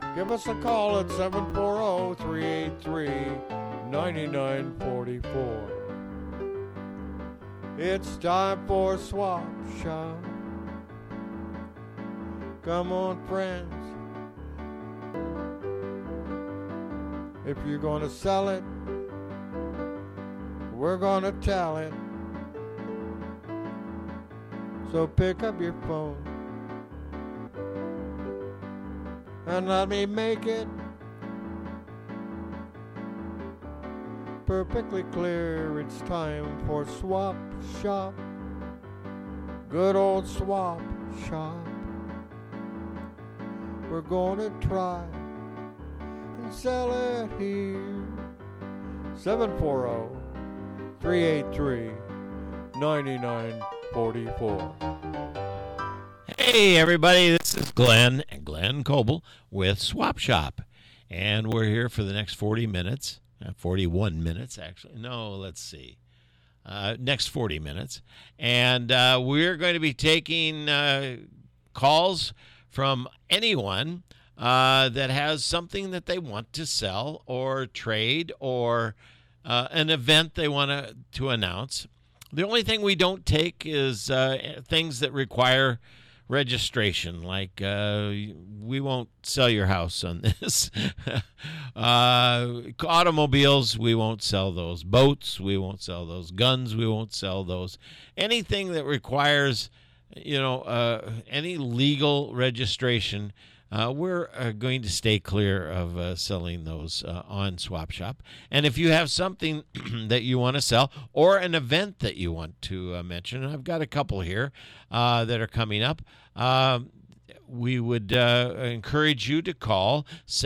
Give us a call at 740-383-9944. It's time for Swap Shop. Come on, friends. If you're going to sell it, we're going to tell it. So pick up your phone and let me make it perfectly clear. It's time for Swap Shop. Good old Swap Shop. We're gonna try and sell it here. 740-383-9944. Hey everybody, this is Glenn Coble with Swap Shop, and we're here for the next 40 minutes, 41 minutes actually. No, let's see, next 40 minutes, and we're going to be taking calls from anyone that has something that they want to sell or trade or an event they want to announce. The only thing we don't take is things that require registration, like we won't sell your house on this. Automobiles, we won't sell those. Boats, we won't sell those. Guns, we won't sell those. Anything that requires, any legal registration, we're going to stay clear of selling those on Swap Shop. And if you have something that you want to sell or an event that you want to mention, and I've got a couple here that are coming up, we would encourage you to call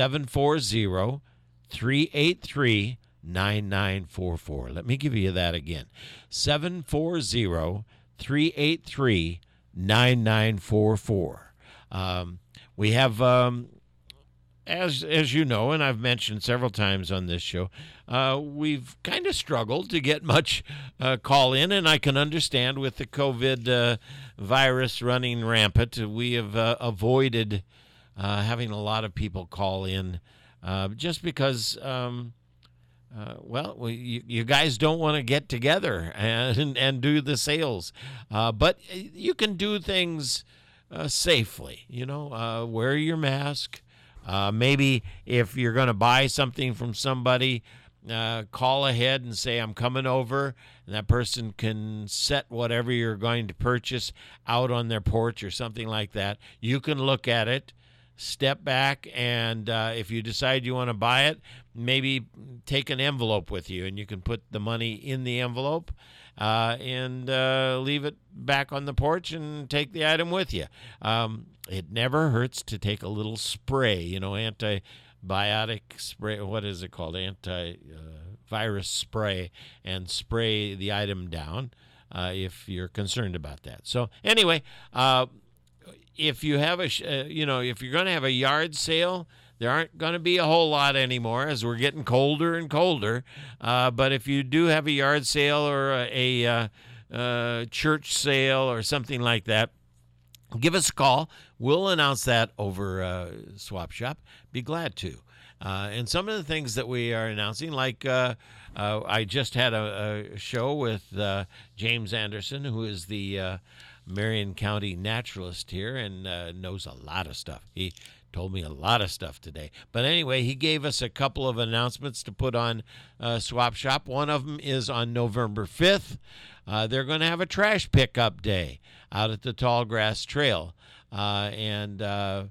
740-383-9944. Let me give you that again. 740-383-9944. We have, as you know, and I've mentioned several times on this show, we've kind of struggled to get much call in, and I can understand with the COVID virus running rampant, we have avoided having a lot of people call in just because, you guys don't want to get together and do the sales. But you can do things safely, wear your mask. Maybe if you're going to buy something from somebody, call ahead and say, I'm coming over, and that person can set whatever you're going to purchase out on their porch or something like that. You can look at it, step back, and if you decide you want to buy it, maybe take an envelope with you, and you can put the money in the envelope and leave it back on the porch and take the item with you. It never hurts to take a little spray, antibiotic spray. What is it called? Antivirus spray, and spray the item down if you're concerned about that. So anyway, if you have if you're going to have a yard sale, there aren't going to be a whole lot anymore as we're getting colder and colder. But if you do have a yard sale or a church sale or something like that, give us a call. We'll announce that over Swap Shop. Be glad to. And some of the things that we are announcing, like I just had a show with James Anderson, who is the Marion County naturalist here and knows a lot of stuff. He told me a lot of stuff today. But anyway, he gave us a couple of announcements to put on Swap Shop. One of them is on November 5th. They're going to have a trash pickup day out at the Tallgrass Trail. That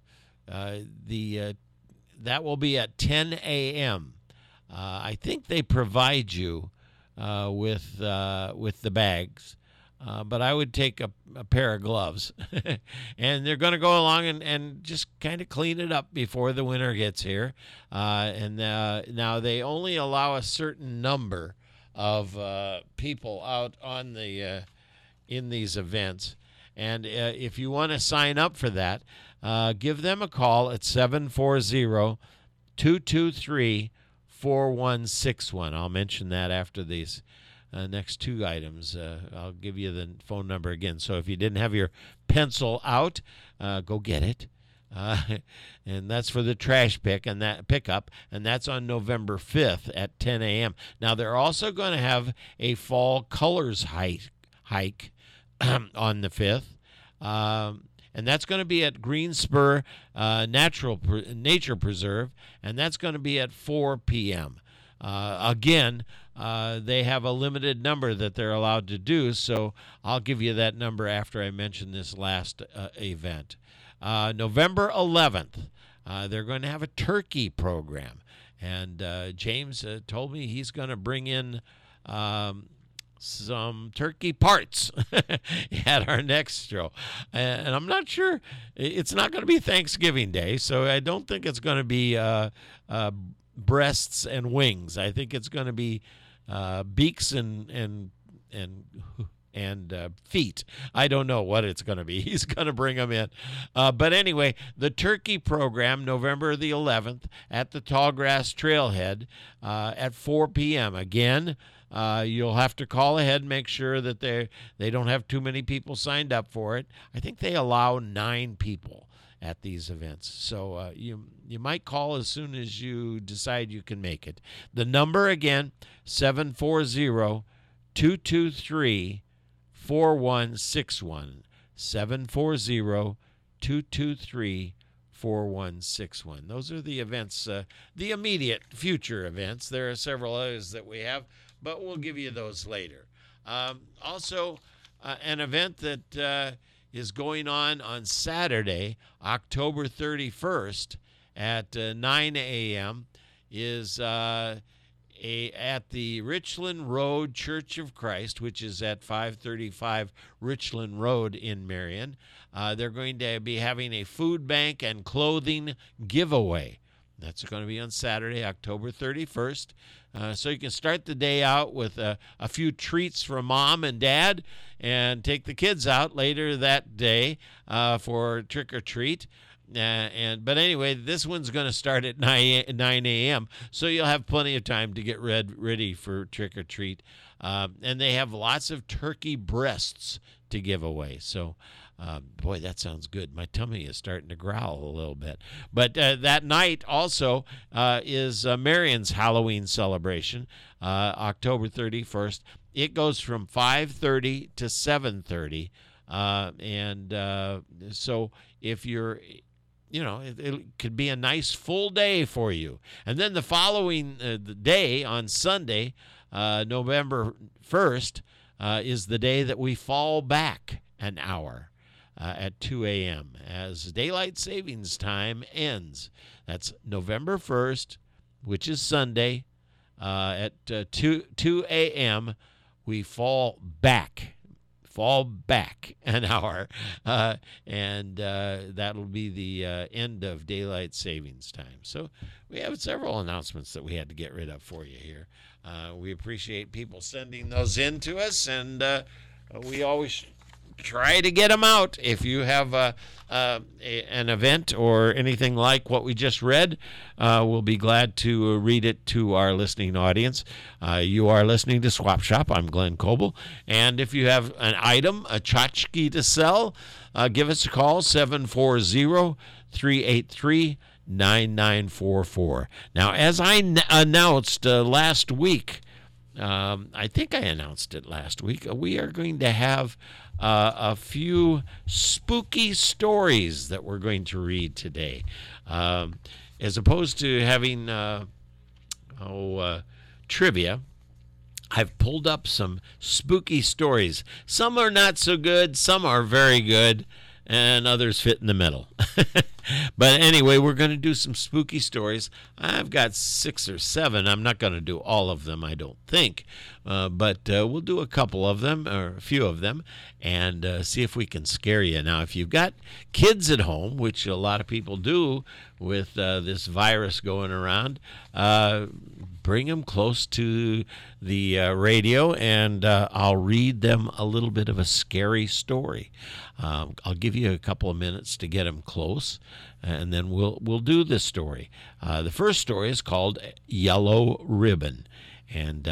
will be at 10 a.m. I think they provide you with the bags. But I would take a pair of gloves. And they're going to go along and just kind of clean it up before the winter gets here. Now they only allow a certain number of people out on the in these events. And if you want to sign up for that, give them a call at 740-223-4161. I'll mention that after these next two items. I'll give you the phone number again. So if you didn't have your pencil out, go get it. and that's for the trash pickup, and that's on November 5th at 10 a.m. Now they're also going to have a fall colors hike on the 5th. And that's going to be at Greenspur Nature Preserve, and that's going to be at 4 p.m. Again, they have a limited number that they're allowed to do, so I'll give you that number after I mention this last event. November 11th, they're going to have a turkey program, and James told me he's going to bring in some turkey parts at our next show. And I'm not sure. It's not going to be Thanksgiving Day, so I don't think it's going to be breasts and wings. I think it's going to be beaks and feet. I don't know what it's going to be. He's going to bring them in. But anyway, the turkey program, November the 11th, at the Tallgrass Trailhead at 4 p.m. Again, you'll have to call ahead and make sure that they don't have too many people signed up for it. I think they allow 9 people at these events. So you might call as soon as you decide you can make it. The number again, 740-223-4161. 740-223-4161. Those are the events, the immediate future events. There are several others that we have, but we'll give you those later. Also, an event that is going on Saturday, October 31st at 9 a.m. is at the Richland Road Church of Christ, which is at 535 Richland Road in Marion. They're going to be having a food bank and clothing giveaway. That's going to be on Saturday, October 31st. So you can start the day out with a few treats from mom and dad and take the kids out later that day for trick or treat. But anyway, this one's going to start at 9 a.m., so you'll have plenty of time to get ready for trick or treat. And they have lots of turkey breasts to give away. So, boy, that sounds good. My tummy is starting to growl a little bit. But that night also is Marion's Halloween celebration, October 31st. It goes from 5:30 to 7:30. So if you're... it could be a nice full day for you. And then the following day on Sunday, November 1st, is the day that we fall back an hour at 2 a.m. as daylight savings time ends. That's November 1st, which is Sunday, at 2 a.m. We fall back an hour, and that'll be the end of daylight savings time. So we have several announcements that we had to get rid of for you here. We appreciate people sending those in to us, and we always try to get them out. If you have an event or anything like what we just read, we'll be glad to read it to our listening audience. You are listening to Swap Shop. I'm Glenn Coble. And if you have an item, a tchotchke to sell, give us a call, 740-383-9944. Now, as I announced last week, I think I announced it last week, we are going to have a few spooky stories that we're going to read today. As opposed to having trivia, I've pulled up some spooky stories. Some are not so good, some are very good, and others fit in the middle. But anyway, we're going to do some spooky stories. I've got 6 or 7. I'm not going to do all of them, I don't think. But we'll do a couple of them, or a few of them, and see if we can scare you. Now, if you've got kids at home, which a lot of people do with this virus going around, bring them close to the radio, and I'll read them a little bit of a scary story. I'll give you a couple of minutes to get them close, and then we'll do this story. The first story is called Yellow Ribbon, and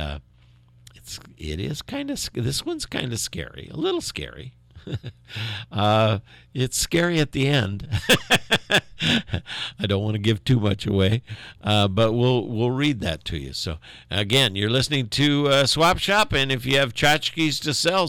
this one's kind of scary, a little scary. It's scary at the end. I don't want to give too much away, but we'll read that to you. So again, you're listening to Swap Shop, and if you have tchotchkes to sell,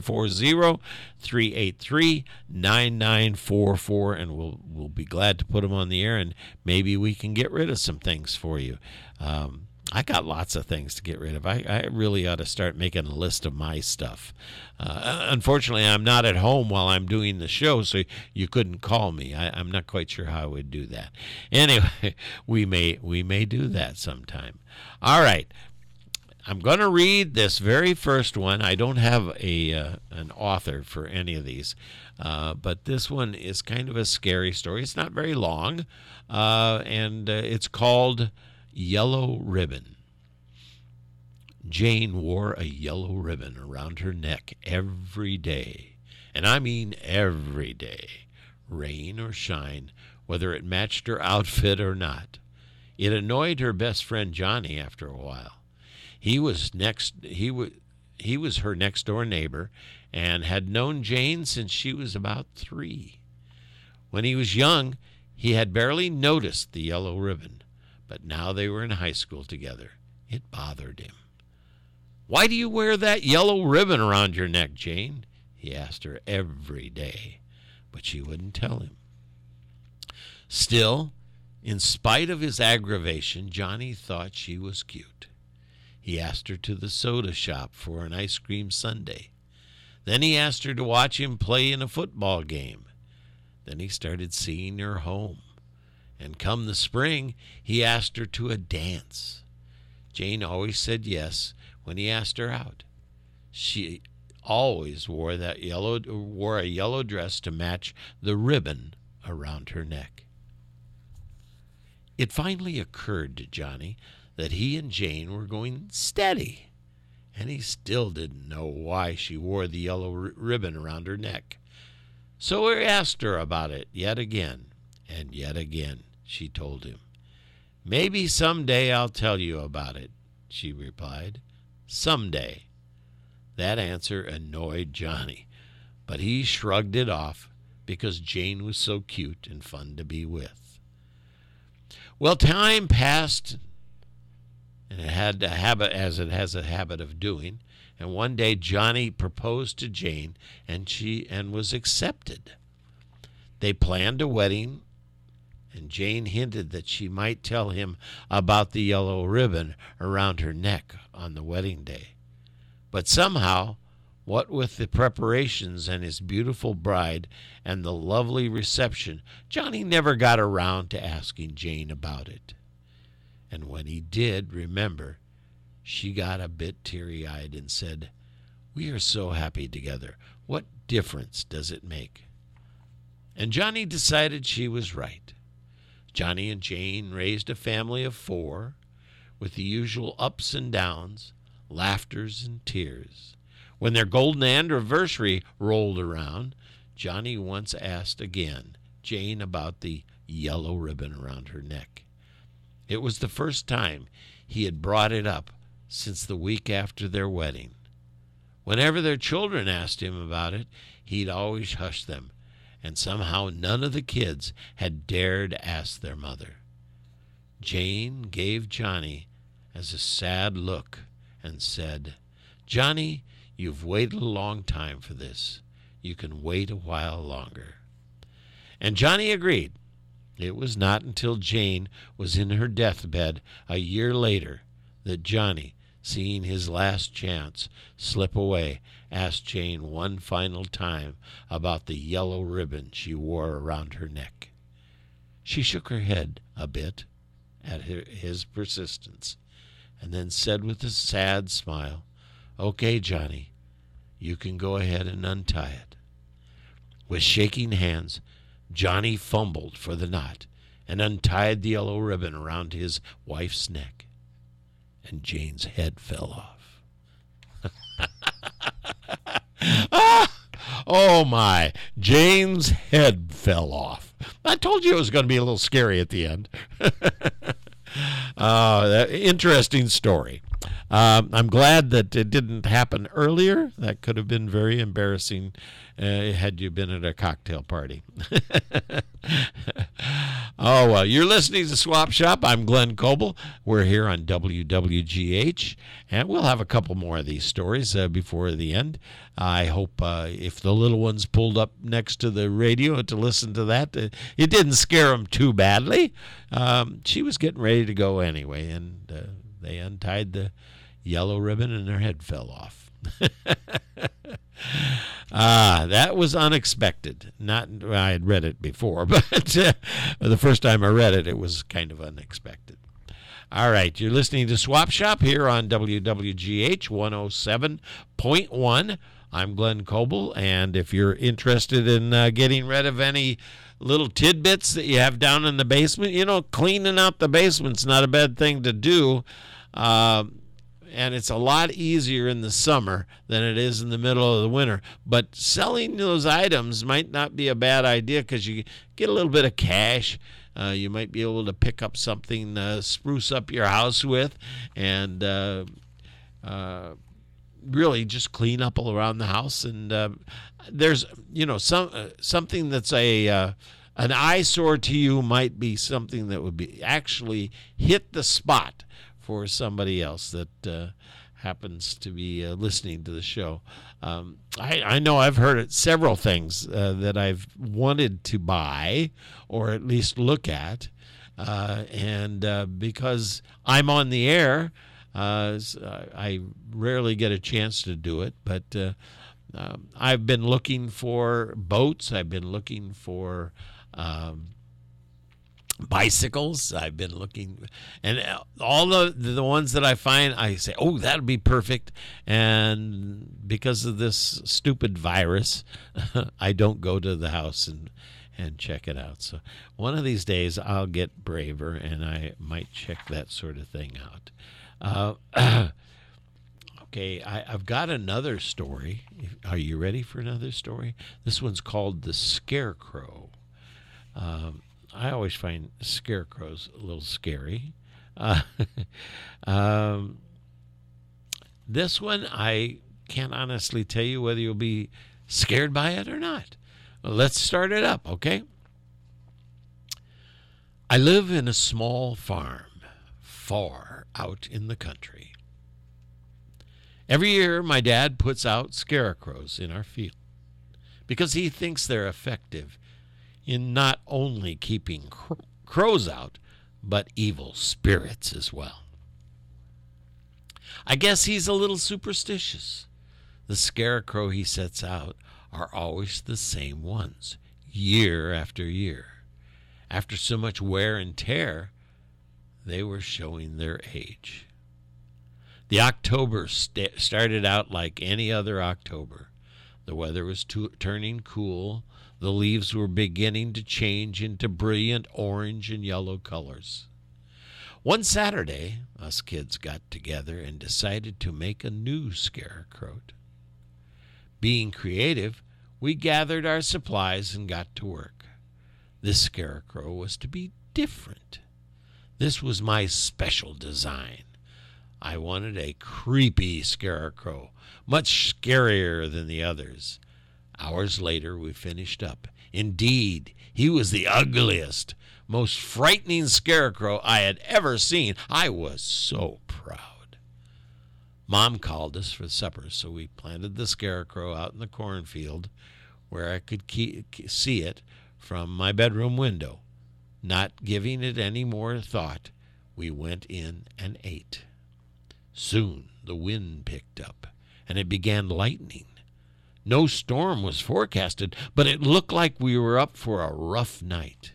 740-383-9944, and we'll be glad to put them on the air, and maybe we can get rid of some things for you. I got lots of things to get rid of. I really ought to start making a list of my stuff. Unfortunately, I'm not at home while I'm doing the show, so you couldn't call me. I'm not quite sure how I would do that. Anyway, we may do that sometime. All right. I'm going to read this very first one. I don't have an author for any of these, but this one is kind of a scary story. It's not very long, and it's called Yellow Ribbon. Jane wore a yellow ribbon around her neck every day, and I mean every day, rain or shine, whether it matched her outfit or not. It annoyed her best friend Johnny after a while. He was her next door neighbor and had known Jane since she was about 3. When he was young, he had barely noticed the yellow ribbon. But now they were in high school together. It bothered him. "Why do you wear that yellow ribbon around your neck, Jane?" he asked her every day, but she wouldn't tell him. Still, in spite of his aggravation, Johnny thought she was cute. He asked her to the soda shop for an ice cream sundae. Then he asked her to watch him play in a football game. Then he started seeing her home. And come the spring, he asked her to a dance. Jane always said yes when he asked her out. She always wore a yellow dress to match the ribbon around her neck. It finally occurred to Johnny that he and Jane were going steady, and he still didn't know why she wore the yellow ribbon around her neck. So he asked her about it yet again. And yet again, she told him. "Maybe someday I'll tell you about it," she replied. "Someday." That answer annoyed Johnny, but he shrugged it off because Jane was so cute and fun to be with. Well, time passed, and it had a habit, as it has a habit of doing, and one day Johnny proposed to Jane, and was accepted. They planned a wedding, and Jane hinted that she might tell him about the yellow ribbon around her neck on the wedding day. But somehow, what with the preparations and his beautiful bride and the lovely reception, Johnny never got around to asking Jane about it. And when he did remember, she got a bit teary-eyed and said, "We are so happy together. What difference does it make?" And Johnny decided she was right. Johnny and Jane raised a family of 4, with the usual ups and downs, laughters and tears. When their golden anniversary rolled around, Johnny once asked again Jane about the yellow ribbon around her neck. It was the first time he had brought it up since the week after their wedding. Whenever their children asked him about it, he'd always hush them, and somehow none of the kids had dared ask their mother. Jane gave Johnny a sad look and said, "Johnny, you've waited a long time for this. You can wait a while longer." And Johnny agreed. It was not until Jane was in her deathbed a year later that Johnny, seeing his last chance slip away, asked Jane one final time about the yellow ribbon she wore around her neck. She shook her head a bit at his persistence, and then said with a sad smile, "Okay, Johnny, you can go ahead and untie it." With shaking hands, Johnny fumbled for the knot and untied the yellow ribbon around his wife's neck, and Jane's head fell off. Oh my, Jane's head fell off. I told you it was going to be a little scary at the end. That interesting story. I'm glad that it didn't happen earlier. That could have been very embarrassing had you been at a cocktail party. Oh, well, you're listening to Swap Shop. I'm Glenn Coble. We're here on WWGH, and we'll have a couple more of these stories before the end. I hope if the little ones pulled up next to the radio to listen to that, it didn't scare them too badly. She was getting ready to go anyway, and they untied the yellow ribbon and her head fell off. That was unexpected. I had read it before, but the first time I read it, it was kind of unexpected. All right, you're listening to Swap Shop here on WWGH 107.1. I'm Glenn Coble, and if you're interested in getting rid of any little tidbits that you have down in the basement, cleaning out the basement's not a bad thing to do. And it's a lot easier in the summer than it is in the middle of the winter. But selling those items might not be a bad idea because you get a little bit of cash. You might be able to pick up something, spruce up your house with, and really just clean up all around the house. And there's, something that's an eyesore to you might be something that would be actually hit the spot for somebody else that happens to be listening to the show. I know I've heard it, several things that I've wanted to buy or at least look at. And because I'm on the air, I rarely get a chance to do it. But I've been looking for boats. I've been looking for bicycles. I've been looking, and all the ones that I find, I say, oh, that'll be perfect. And because of this stupid virus, I don't go to the house and check it out. So one of these days I'll get braver and I might check that sort of thing out. Okay, I've got another story. Are you ready for another story? This one's called The Scarecrow. I always find scarecrows a little scary. This one, I can't honestly tell you whether you'll be scared by it or not. Well, let's start it up, okay? I live in a small farm far out in the country. Every year, my dad puts out scarecrows in our field because he thinks they're effective in not only keeping crows out, but evil spirits as well. I guess he's a little superstitious. The scarecrow he sets out are always the same ones, year after year. After so much wear and tear, they were showing their age. The October started out like any other October. The weather was turning cool. The leaves were beginning to change into brilliant orange and yellow colors. One Saturday, us kids got together and decided to make a new scarecrow. Being creative, we gathered our supplies and got to work. This scarecrow was to be different. This was my special design. I wanted a creepy scarecrow, much scarier than the others. Hours later, we finished up. Indeed, he was the ugliest, most frightening scarecrow I had ever seen. I was so proud. Mom called us for supper, so we planted the scarecrow out in the cornfield where I could see it from my bedroom window. Not giving it any more thought, we went in and ate. Soon the wind picked up, and it began lightning. No storm was forecasted, but it looked like we were up for a rough night.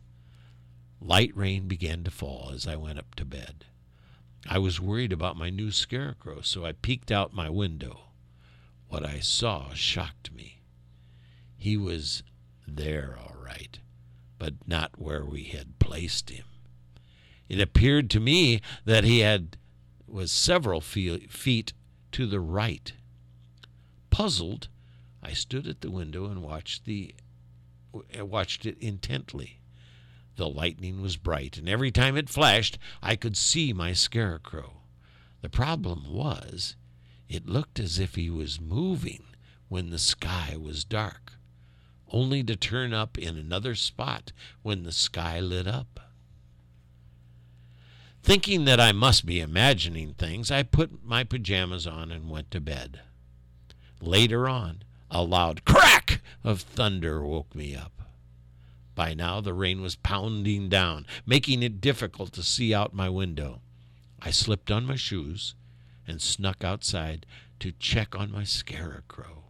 Light rain began to fall as I went up to bed. I was worried about my new scarecrow, so I peeked out my window. What I saw shocked me. He was there, all right, but not where we had placed him. It appeared to me that he was several feet to the right. Puzzled, I stood at the window and watched it intently. The lightning was bright, and every time it flashed, I could see my scarecrow. The problem was, it looked as if he was moving when the sky was dark, only to turn up in another spot when the sky lit up. Thinking that I must be imagining things, I put my pajamas on and went to bed. Later on, a loud crack of thunder woke me up. By now, the rain was pounding down, making it difficult to see out my window. I slipped on my shoes and snuck outside to check on my scarecrow.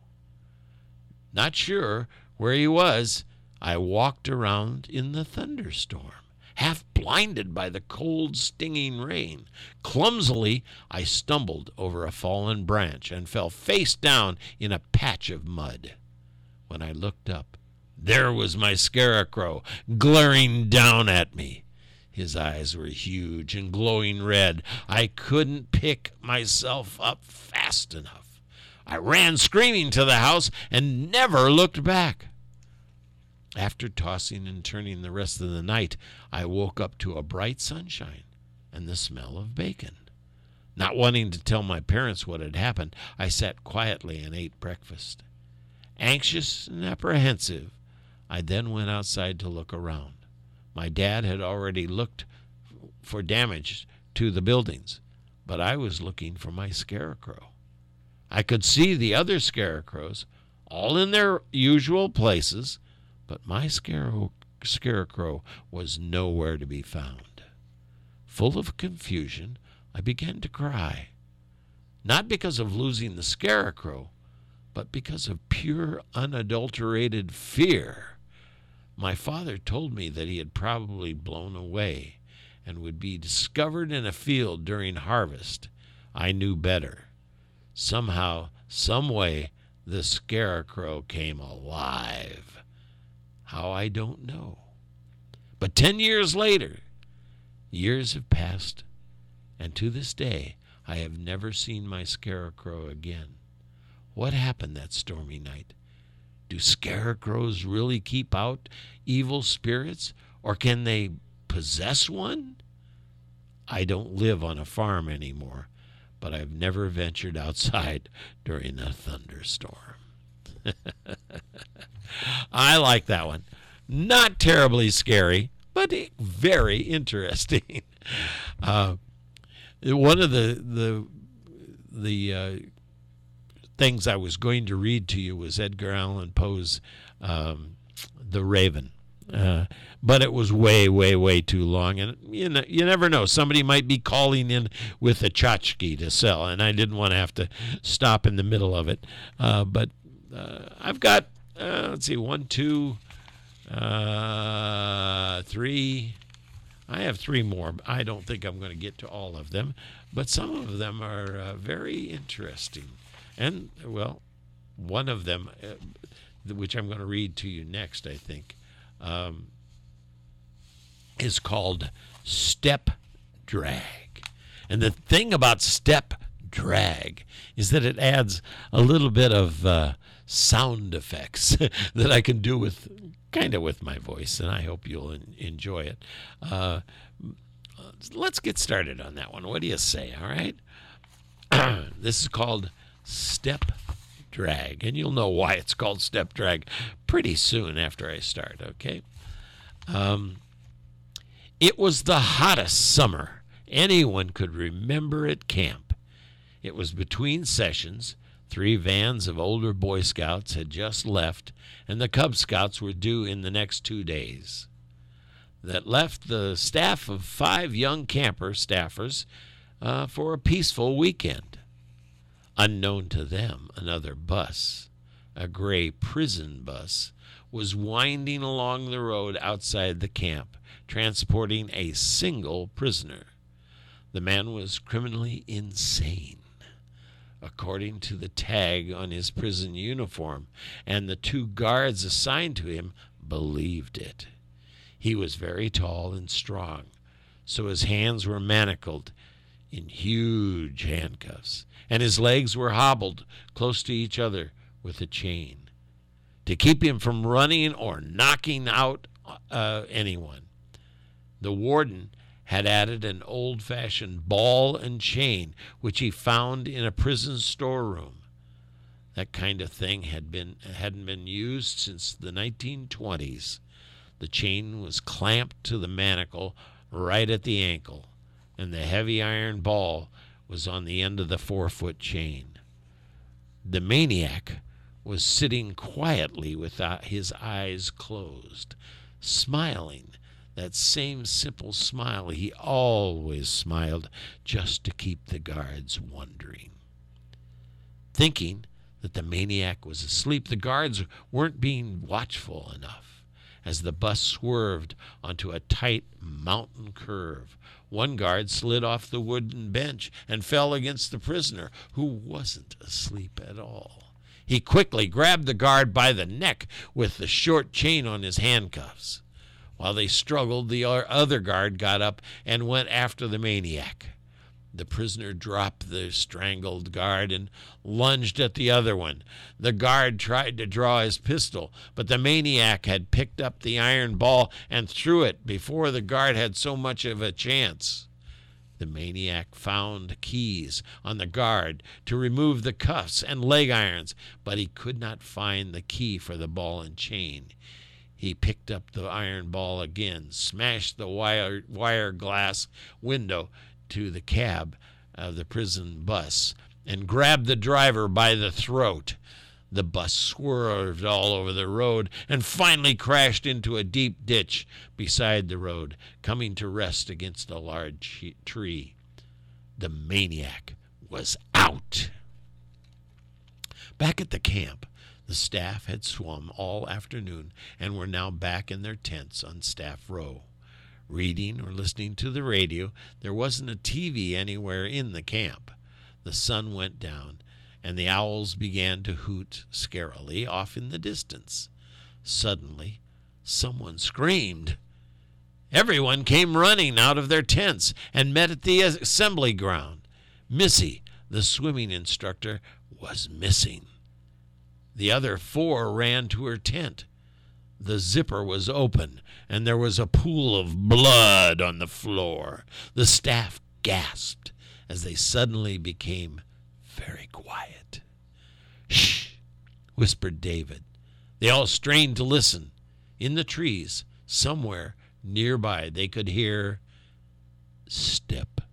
Not sure where he was, I walked around in the thunderstorm, half blinded by the cold, stinging rain. Clumsily, I stumbled over a fallen branch and fell face down in a patch of mud. When I looked up, there was my scarecrow, glaring down at me. His eyes were huge and glowing red. I couldn't pick myself up fast enough. I ran screaming to the house and never looked back. After tossing and turning the rest of the night, I woke up to a bright sunshine and the smell of bacon. Not wanting to tell my parents what had happened, I sat quietly and ate breakfast. Anxious and apprehensive, I then went outside to look around. My dad had already looked for damage to the buildings, but I was looking for my scarecrow. I could see the other scarecrows, all in their usual places, but my scarecrow was nowhere to be found. Full of confusion, I began to cry, not because of losing the scarecrow, but because of pure, unadulterated fear. My father told me that he had probably blown away and would be discovered in a field during harvest. I knew better. Somehow, some way, the scarecrow came alive. How, I don't know. But 10 years later, years have passed, and to this day, I have never seen my scarecrow again. What happened that stormy night? Do scarecrows really keep out evil spirits, or can they possess one? I don't live on a farm anymore, but I've never ventured outside during a thunderstorm. I like that one. Not terribly scary, but very interesting. One of the things I was going to read to you was Edgar Allan Poe's The Raven. But it was way, way, way too long. And you never know. Somebody might be calling in with a tchotchke to sell, and I didn't want to have to stop in the middle of it. But I've got, let's see, 1, 2, 3. I have 3 more. I don't think I'm going to get to all of them, but some of them are very interesting. And, well, one of them, which I'm going to read to you next, I think, is called Step Drag. And the thing about step drag is that it adds a little bit of sound effects that I can do with my voice, and I hope you'll enjoy it. Let's get started on that one. What do you say? All right. This is called Step Drag, and you'll know why it's called Step Drag pretty soon after I start. Okay. It was the hottest summer anyone could remember at camp. It was between sessions. 3 vans of older Boy Scouts had just left, and the Cub Scouts were due in the next 2 days. That left the staff of 5 young camper staffers for a peaceful weekend. Unknown to them, another bus, a gray prison bus, was winding along the road outside the camp, transporting a single prisoner. The man was criminally insane, according to the tag on his prison uniform, and the 2 guards assigned to him believed it. He was very tall and strong, so his hands were manacled in huge handcuffs, and his legs were hobbled close to each other with a chain to keep him from running or knocking out anyone. The warden had added an old-fashioned ball and chain, which he found in a prison storeroom. That kind of thing hadn't been used since the 1920s. The chain was clamped to the manacle right at the ankle, and the heavy iron ball was on the end of the 4-foot chain. The maniac was sitting quietly with his eyes closed, smiling, that same simple smile he always smiled just to keep the guards wondering. Thinking that the maniac was asleep, the guards weren't being watchful enough. As the bus swerved onto a tight mountain curve, one guard slid off the wooden bench and fell against the prisoner, who wasn't asleep at all. He quickly grabbed the guard by the neck with the short chain on his handcuffs. While they struggled, the other guard got up and went after the maniac. The prisoner dropped the strangled guard and lunged at the other one. The guard tried to draw his pistol, but the maniac had picked up the iron ball and threw it before the guard had so much of a chance. The maniac found keys on the guard to remove the cuffs and leg irons, but he could not find the key for the ball and chain. He picked up the iron ball again, smashed the wire glass window to the cab of the prison bus, and grabbed the driver by the throat. The bus swerved all over the road and finally crashed into a deep ditch beside the road, coming to rest against a large tree. The maniac was out. Back at the camp, the staff had swum all afternoon and were now back in their tents on Staff Row. Reading or listening to the radio, there wasn't a TV anywhere in the camp. The sun went down, and the owls began to hoot scarily off in the distance. Suddenly, someone screamed. Everyone came running out of their tents and met at the assembly ground. Missy, the swimming instructor, was missing. The other 4 ran to her tent. The zipper was open, and there was a pool of blood on the floor. The staff gasped as they suddenly became very quiet. "Shh," whispered David. They all strained to listen. In the trees, somewhere nearby, they could hear step,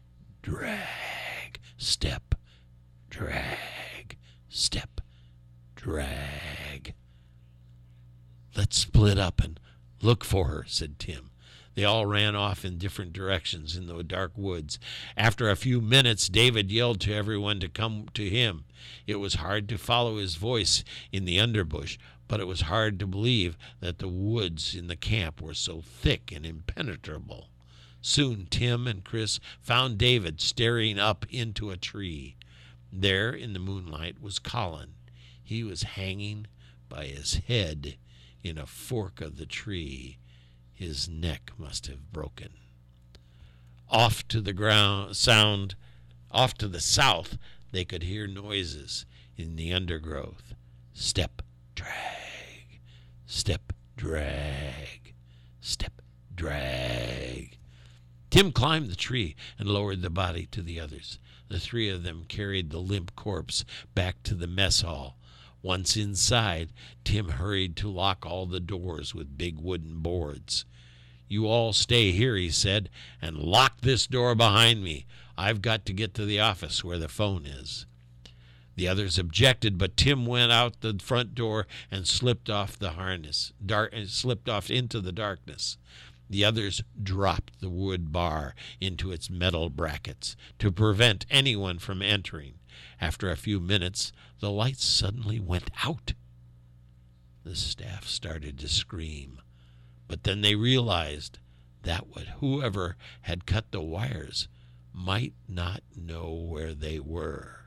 drag, step, drag, step, drag. "Let's split up and look for her," said Tim. They all ran off in different directions in the dark woods. After a few minutes, David yelled to everyone to come to him. It was hard to follow his voice in the underbush, but it was hard to believe that the woods in the camp were so thick and impenetrable. Soon Tim and Chris found David staring up into a tree. There in the moonlight was Colin. He was hanging by his head in a fork of the tree. His neck must have broken. Off to the south, they could hear noises in the undergrowth. Step, drag, step, drag, step, drag. Tim climbed the tree and lowered the body to the others. The 3 of them carried the limp corpse back to the mess hall. Once inside, Tim hurried to lock all the doors with big wooden boards. "You all stay here," he said, "and lock this door behind me. I've got to get to the office where the phone is." The others objected, but Tim went out the front door and slipped off the harness, slipped off into the darkness. The others dropped the wood bar into its metal brackets to prevent anyone from entering. After a few minutes, the lights suddenly went out. The staff started to scream, but then they realized that whoever had cut the wires might not know where they were.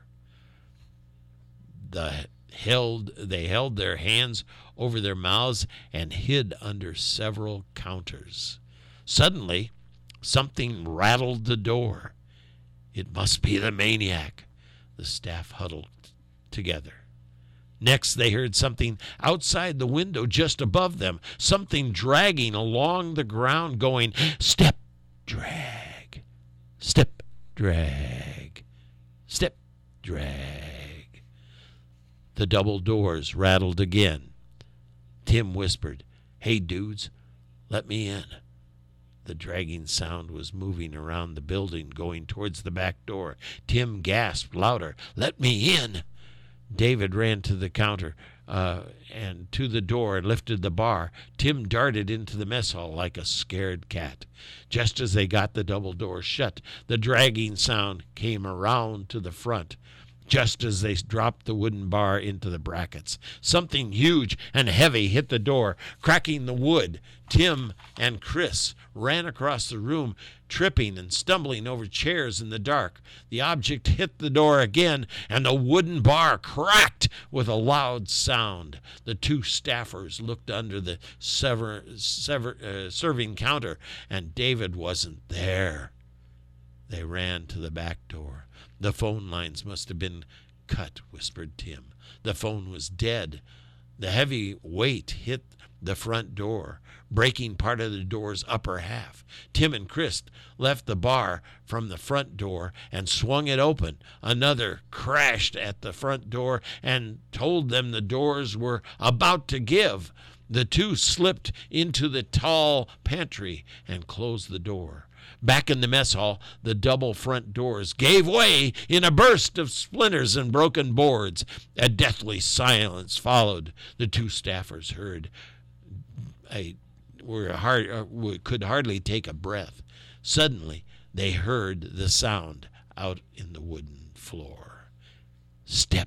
They held their hands over their mouths and hid under several counters. Suddenly, something rattled the door. It must be the maniac. The staff huddled together. Next, they heard something outside the window just above them, something dragging along the ground, going step, drag. Step, drag. Step, drag. The double doors rattled again. Tim whispered, "Hey, dudes, let me in." The dragging sound was moving around the building, going towards the back door. Tim gasped louder, "Let me in!" David ran to the counter and to the door and lifted the bar. Tim darted into the mess hall like a scared cat. Just as they got the double door shut, the dragging sound came around to the front. Just as they dropped the wooden bar into the brackets, something huge and heavy hit the door, cracking the wood. Tim and Chris ran across the room, tripping and stumbling over chairs in the dark. The object hit the door again, and the wooden bar cracked with a loud sound. The two staffers looked under the serving counter, and David wasn't there. They ran to the back door. "The phone lines must have been cut," whispered Tim. The phone was dead. The heavy weight hit the front door, breaking part of the door's upper half. Tim and Chris left the bar from the front door and swung it open. Another crashed at the front door and told them the doors were about to give. The two slipped into the tall pantry and closed the door. Back in the mess hall, the double front doors gave way in a burst of splinters and broken boards. A deathly silence followed. The two staffers could hardly take a breath. Suddenly, they heard the sound out in the wooden floor. Step,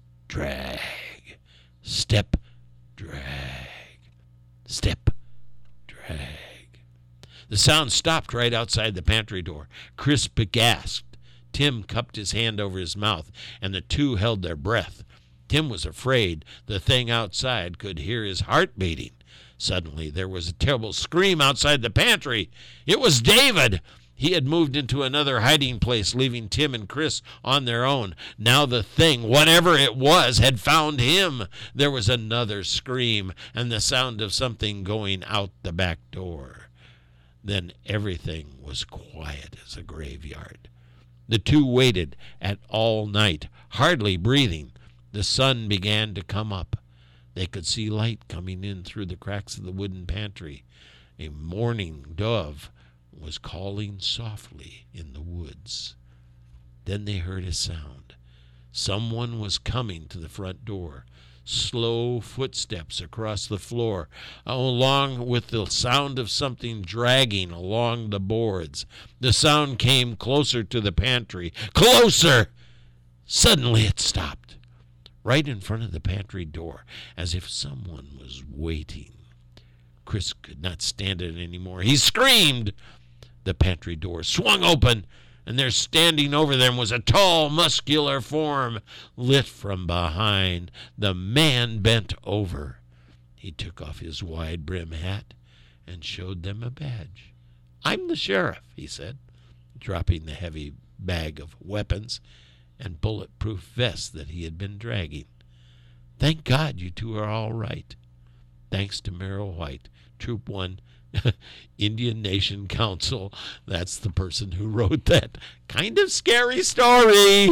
drag. Step, drag. Step, drag. The sound stopped right outside the pantry door. Chris gasped. Tim cupped his hand over his mouth, and the two held their breath. Tim was afraid the thing outside could hear his heart beating. Suddenly, there was a terrible scream outside the pantry. It was David. He had moved into another hiding place, leaving Tim and Chris on their own. Now the thing, whatever it was, had found him. There was another scream and the sound of something going out the back door. Then everything was quiet as a graveyard. The two waited at all night, hardly breathing. The sun began to come up. They could see light coming in through the cracks of the wooden pantry. A mourning dove was calling softly in the woods. Then they heard a sound. Someone was coming to the front door. Slow footsteps across the floor, along with the sound of something dragging along the boards. The sound came closer to the pantry. Closer! Suddenly it stopped, right in front of the pantry door, as if someone was waiting. Chris could not stand it anymore. He screamed. The pantry door swung open, and there standing over them was a tall, muscular form, lit from behind. The man bent over. He took off his wide-brim hat and showed them a badge. "I'm the sheriff," he said, dropping the heavy bag of weapons and bulletproof vest that he had been dragging. "Thank God you two are all right. Thanks to Merrill White, Troop 1, Indian Nation Council." That's the person who wrote that kind of scary story.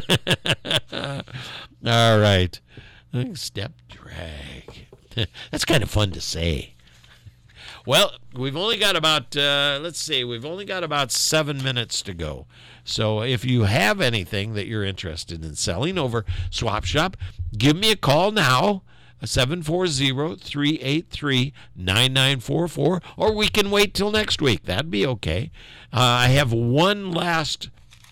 All right. Step, drag. That's kind of fun to say. Well, we've only got about, we've only got about 7 minutes to go. So if you have anything that you're interested in selling over Swap Shop, give me a call now, 740-383-9944, or we can wait till next week. That'd be okay. I have one last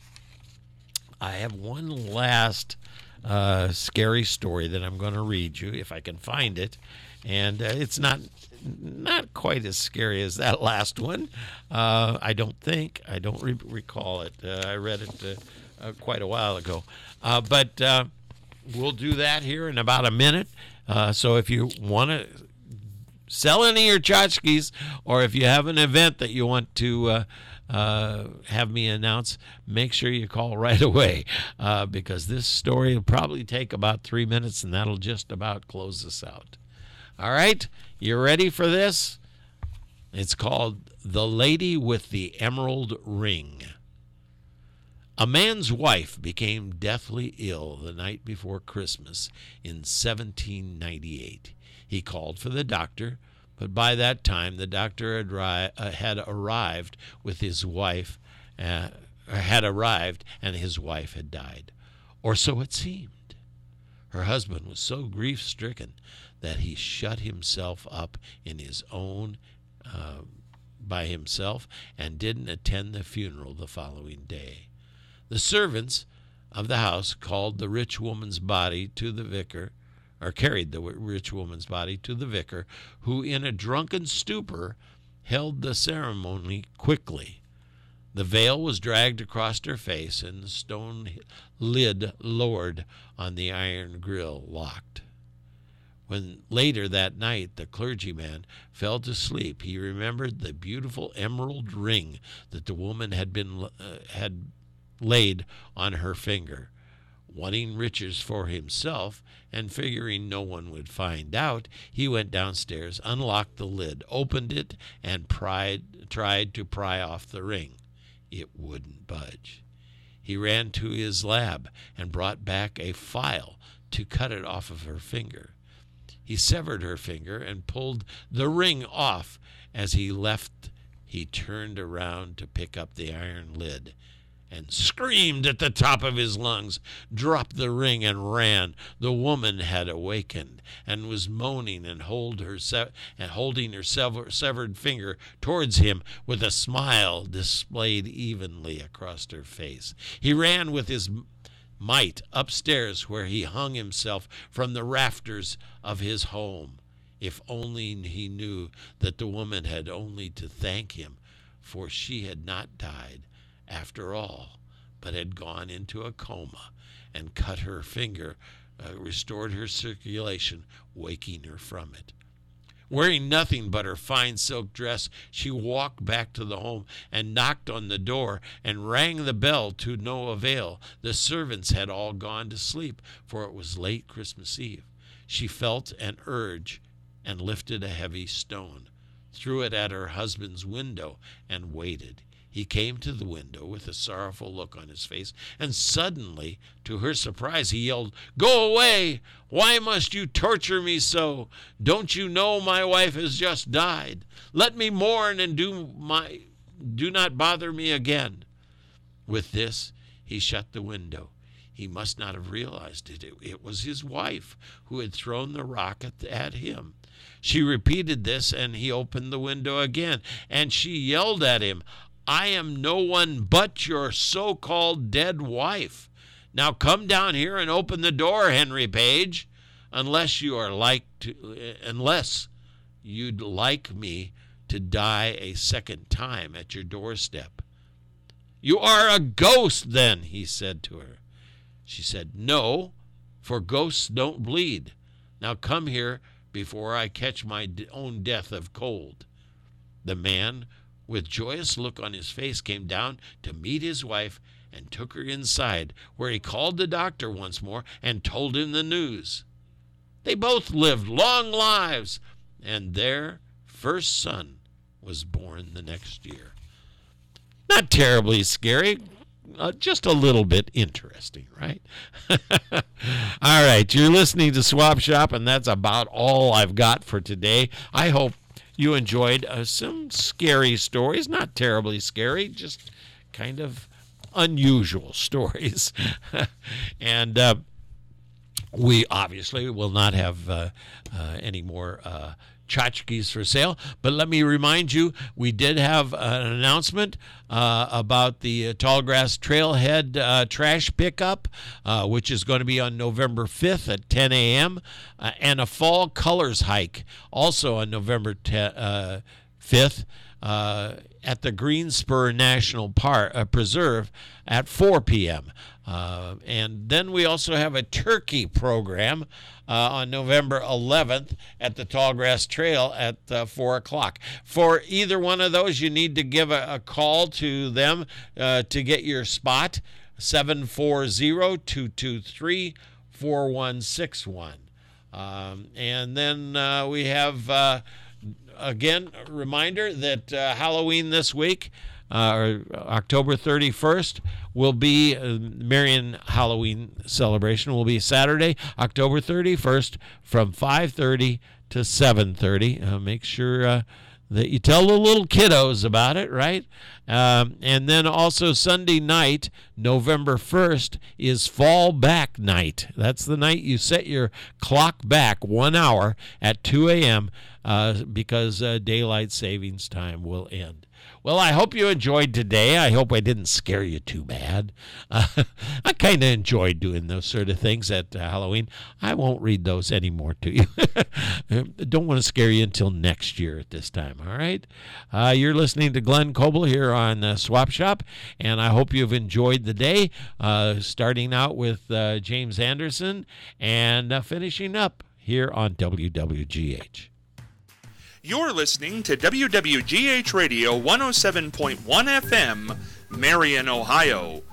scary story that I'm going to read you if I can find it, and it's not quite as scary as that last one. I don't think. I don't recall it. I read it quite a while ago, but we'll do that here in about a minute. So if you want to sell any of your tchotchkes, or if you have an event that you want to have me announce, make sure you call right away, because this story will probably take about 3 minutes, and that'll just about close us out. All right, you ready for this? It's called The Lady with the Emerald Ring. A man's wife became deathly ill the night before Christmas in 1798. He called for the doctor, but by that time the doctor had arrived with his wife, had arrived, and his wife had died, or so it seemed. Her husband was so grief-stricken that he shut himself up in his own by himself and didn't attend the funeral the following day. The servants of the house called the rich woman's body to the vicar, or carried the rich woman's body to the vicar, who in a drunken stupor held the ceremony quickly. The veil was dragged across her face, and the stone lid lowered on the iron grill locked. When later that night the clergyman fell to sleep, he remembered the beautiful emerald ring that the woman had laid on her finger. Wanting riches for himself, and figuring no one would find out, he went downstairs, unlocked the lid, opened it, and tried to pry off the ring. It wouldn't budge. He ran to his lab and brought back a file to cut it off of her finger. He severed her finger and pulled the ring off. As he left, he turned around to pick up the iron lid and screamed at the top of his lungs, dropped the ring, and ran. The woman had awakened and was moaning and holding her severed finger towards him with a smile displayed evenly across her face. He ran with his might upstairs, where he hung himself from the rafters of his home. If only he knew that the woman had only to thank him, for she had not died after all, but had gone into a coma and cut her finger, restored her circulation, waking her from it. Wearing nothing but her fine silk dress, she walked back to the home and knocked on the door and rang the bell to no avail. The servants had all gone to sleep, for it was late Christmas Eve. She felt an urge and lifted a heavy stone, threw it at her husband's window, and waited. He came to the window with a sorrowful look on his face, and suddenly, to her surprise, he yelled, "Go away! Why must you torture me so? Don't you know my wife has just died? Let me mourn and do not bother me again." With this, he shut the window. He must not have realized it. It was his wife who had thrown the rock at him. She repeated this, and he opened the window again, and she yelled at him, "I am no one but your so-called dead wife. Now come down here and open the door, Henry Page, unless you'd like me to die a second time at your doorstep." "You are a ghost, then," he said to her. She said, "No, for ghosts don't bleed. Now come here before I catch my own death of cold." The man, with joyous look on his face, came down to meet his wife and took her inside, where he called the doctor once more and told him the news. They both lived long lives, and their first son was born the next year. Not terribly scary, just a little bit interesting, right? All right, you're listening to Swap Shop, and that's about all I've got for today. I hope you enjoyed some scary stories, not terribly scary, just kind of unusual stories. And we obviously will not have any more tchotchkes for sale, but let me remind you, we did have an announcement about the Tallgrass Trailhead trash pickup, which is going to be on November 5th at 10 a.m., and a fall colors hike also on November 5th at the Greenspur National Preserve at 4 p.m. And then we also have a turkey program on November 11th at the Tallgrass Trail at 4 o'clock. For either one of those, you need to give a call to them to get your spot, 740-223-4161. And then we have again, a reminder that Halloween this week, or October 31st, will be Marion Halloween celebration will be Saturday, October 31st from 5:30 to 7:30. Make sure that you tell the little kiddos about it, right? And then also Sunday night, November 1st, is Fall Back Night. That's the night you set your clock back 1 hour at 2 a.m. Because daylight savings time will end. Well, I hope you enjoyed today. I hope I didn't scare you too bad. I kind of enjoyed doing those sort of things at Halloween. I won't read those anymore to you. Don't want to scare you until next year at this time, all right? You're listening to Glenn Coble here on Swap Shop, and I hope you've enjoyed the day, starting out with James Anderson and finishing up here on WWGH. You're listening to WWGH Radio 107.1 FM, Marion, Ohio.